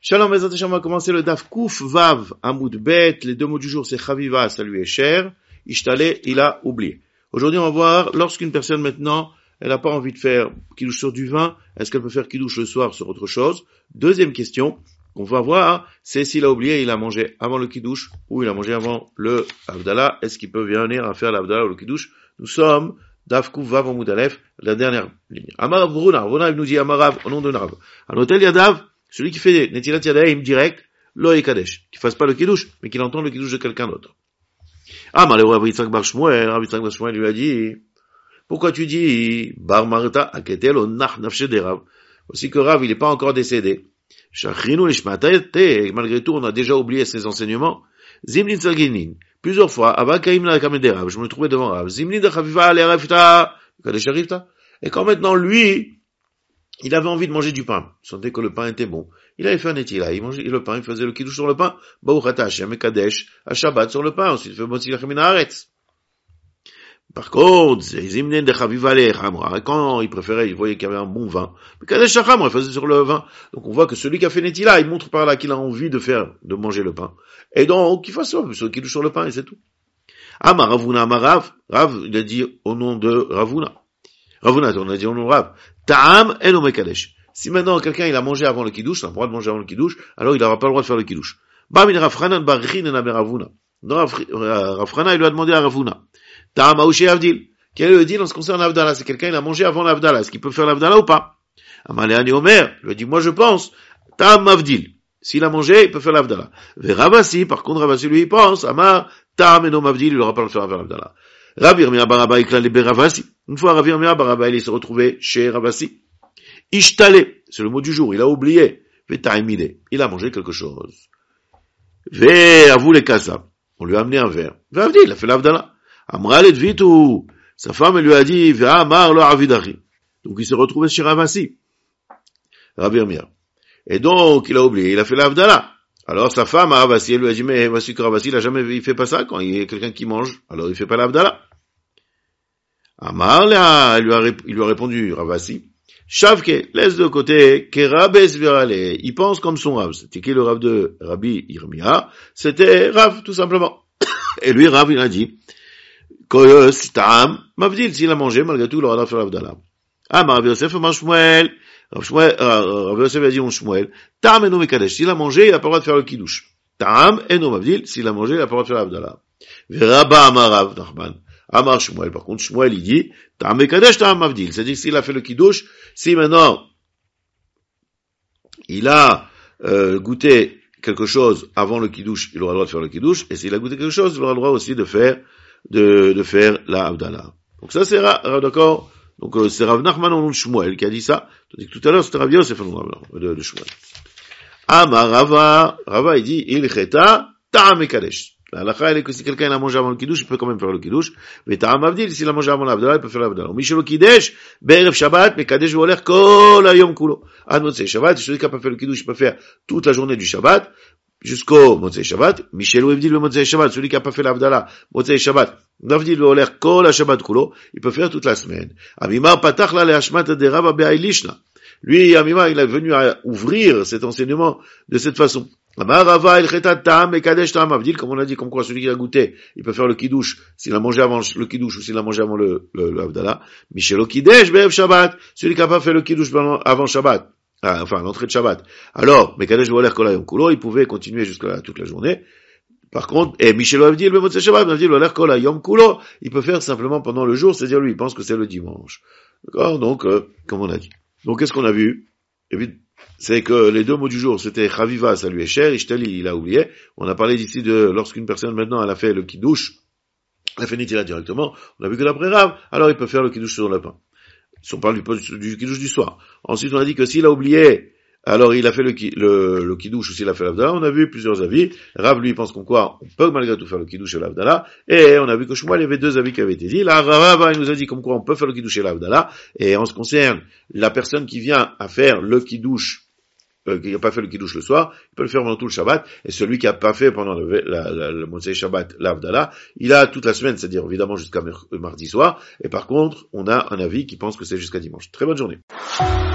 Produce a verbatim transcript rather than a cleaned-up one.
Shalom, Bezat Hashem, on va commencer le Daf Kouf Vav Amoud Bet. Les deux mots du jour, c'est Chaviva, ça lui est cher. Ishtale, il a oublié. Aujourd'hui, on va voir, lorsqu'une personne maintenant, elle n'a pas envie de faire kidouche sur du vin, est-ce qu'elle peut faire kidouche le soir sur autre chose? Deuxième question qu'on va voir, c'est s'il a oublié, il a mangé avant le kidouche ou il a mangé avant le Avdallah. Est-ce qu'il peut venir à faire l'Avdallah ou le kidouche? Nous sommes Daf Kouf Vav Amoud Aleph, la dernière ligne. Amar Vruna, Vruna nous dit Amarav, au nom de Narav. À l'hôtel Yadav, celui qui fait Netilat Yadayim direct, lo Kadesh, qui fasse pas le kidouche, mais qu'il entende le kidouche de quelqu'un d'autre. Ah, malheureux Rav Yitzhak Bar Shmuel, Rav Yitzhak Bar Shmuel lui a dit, pourquoi tu dis, Bar Marta, Aketel, o Nach Nafshe de Rav? Aussi que Rav, il est pas encore décédé. Shachrinu Lishmatayte, malgré tout, on a déjà oublié ses enseignements. Zimlin Zaginin, plusieurs fois, Avakaim la Kamede Rav, je me trouvais devant Rav. Zimlin de Chaviva, ale Rafta, Kadesh Arifta. Et quand maintenant, lui, il avait envie de manger du pain. Il sentait que le pain était bon. Il avait fait un étila. Il mangeait le pain. Il faisait le kidouche sur le pain. Baouchata Hashem Kadesh. À Shabbat sur le pain. Ensuite, il fait Motzi Lachem Haaretz. Par contre, Zimnen de Chaviva le Chamra. Quand il préférait, il voyait qu'il y avait un bon vin. Mais Kadesh Chamra, il faisait sur le vin. Donc, on voit que celui qui a fait l'étila, il montre par là qu'il a envie de faire, de manger le pain. Et donc, il fasse ça, le kidouche sur le pain, et c'est tout. Amar Ravuna Amarav. Rav, il a dit au nom de Ravuna. Ravuna, on a dit au nom de Rav. Ta'am en omekadesh. Si maintenant quelqu'un il a mangé avant le kidouche, il a le droit de manger avant le kidouche, alors il n'aura pas le droit de faire le kidouche. Ba min Rafranan barichin en Ravuna. Non, Rafrana il lui a demandé à Ravuna. Ta'am aouché avdil. Quel est le deal en ce qui concerne l'Avdallah? C'est quelqu'un il a mangé avant l'Avdallah. Est-ce qu'il peut faire l'Avdallah ou pas? Amalé Omer, il lui a dit moi je pense. Ta'am avdil. S'il a mangé, il peut faire l'Avdallah. Ve Ravasi, par contre Ravasi lui il pense. Amar Ta'am en omavdil, il n'aura pas le droit de faire l'Avdallah. Rav Yirmiyah bar Abba ikla libe Ravasi. Une fois Rav Yirmiyah bar Abba il s'est retrouvé chez Ravasi. Ishtale, c'est le mot du jour, il a oublié. Vetaimile, il a mangé quelque chose. Ve avou les kasa, on lui a amené un verre. Ve il a fait l'Avdallah. Amra le dvitu, sa femme elle lui a dit ve amar lo avidachi. Donc il s'est retrouvé chez Ravasi. Rav Yirmiyah. Et donc il a oublié, il a fait l'Avdallah. Alors sa femme à Ravasi, elle lui a dit, mais voici que Ravasi, il a jamais, il fait pas ça quand il y a quelqu'un qui mange, alors il fait pas l'Avdallah. Amar, là, il lui a, il lui a répondu, Ravasi, Shavke, laisse de côté, que Rabes virale, il pense comme son Rav. C'était qui le Rav de Rabbi Yirmiyah? C'était Rav, tout simplement. Et lui, Rav, il a dit, que Stam, Mavdil, s'il a mangé, malgré tout, il aura fait l'Avdallah. Amar, Rav Yosef, Amar Shmuel, Rav Yosef a dit on Shmuel, Ta'am eno mekadesh, s'il a mangé, il a pas le droit de faire le kidouche. Ta'am eno mavdil, s'il a mangé, il a pas le droit de faire l'Avdallah. Veraba amar Rav Nachman, amar Shmuel. Par contre, Shmuel, il dit, Ta'am mekadesh, Ta'am mavdil. C'est-à-dire que s'il a fait le kidouche, si maintenant, il a, euh, goûté quelque chose avant le kidouche, il aura le droit de faire le kidouche, et s'il a goûté quelque chose, il aura le droit aussi de faire, de, de faire la Avdallah. Donc ça, c'est, d'accord? Donc, euh, c'est Rav Nachman au nom de Shmuel qui a dit ça. Tandis que tout à l'heure, c'était Rav Yosef au nom de, de Shmuel. Amar Rava, Rava, il dit, il cheta, ta'am mekadesh. La halakha, elle est que si quelqu'un a mangé avant le kidouche, il peut quand même faire le kidouche. Mais ta'am avdil, s'il a mangé avant l'Avdallah, il peut faire l'Avdallah. Mishelo kidesh, be'erev Shabbat, mekadesh voler kol hayom kulo. Ad motzei Shabbat, celui qui n'a pas fait le kidouche, il peut faire toute la journée du Shabbat, jusqu'au Motzei Shabbat. Michel Ouevdil le Motzei Shabbat, celui qui n'a pas fait l'Avdallah, Motzei Shabbat, Navdil le Oler Kol Shabbat Kulo, il peut faire toute la semaine. Amimar Patach la le Hashmat de Rava Be'ailishna. Lui, Amimar, il est venu à ouvrir cet enseignement de cette façon. Amar Rava il Cheta Ta'am Mekadesh Ta'am Avdil, comme on a dit, comme quoi celui qui a goûté, il peut faire le kidouche, s'il a mangé avant le kidouche ou s'il a mangé avant le, le, le Avdallah. Michel o Kidesh Be'ev Shabbat, celui qui n'a pas fait le kidouche avant Shabbat. Ah, enfin, l'entrée de Shabbat. Alors, Mekadesh voler Kol Hayom Kulo, il pouvait continuer jusqu'à toute la journée. Par contre, et Michel Avdil, le Motzei Shabbat, Avdil, le Kol Hayom Kulo, il peut faire simplement pendant le jour, c'est-à-dire lui, il pense que c'est le dimanche. D'accord? Donc, euh, comme on a dit. Donc, qu'est-ce qu'on a vu? Et puis, c'est que les deux mots du jour, c'était Chaviva, ça lui est cher, Ishtali, il a oublié. On a parlé d'ici de, lorsqu'une personne maintenant, elle a fait le kidouche, elle a fait Nitila directement, on a vu que d'après Rav, alors il peut faire le kidouche sur le pain. Si on parle du, du kidouche du soir. Ensuite, on a dit que s'il a oublié, alors il a fait le, le, le kidouche ou s'il a fait l'Avdallah, on a vu plusieurs avis. Rav, lui, pense qu'on quoi, on peut malgré tout faire le kidouche et l'Avdallah. Et on a vu que Shmuel, il y avait deux avis qui avaient été dit. Là, Rav, il nous a dit comme quoi on peut faire le kidouche et l'Avdallah. Et en ce qui concerne la personne qui vient à faire le kidouche, euh, qui n'a pas fait le kidouche le soir, il peut le faire pendant tout le Shabbat. Et celui qui n'a pas fait pendant le, la, la, le Motzei Shabbat, l'Avdallah, il a toute la semaine, c'est-à-dire évidemment jusqu'à mardi soir. Et par contre, on a un avis qui pense que c'est jusqu'à dimanche. Très bonne journée.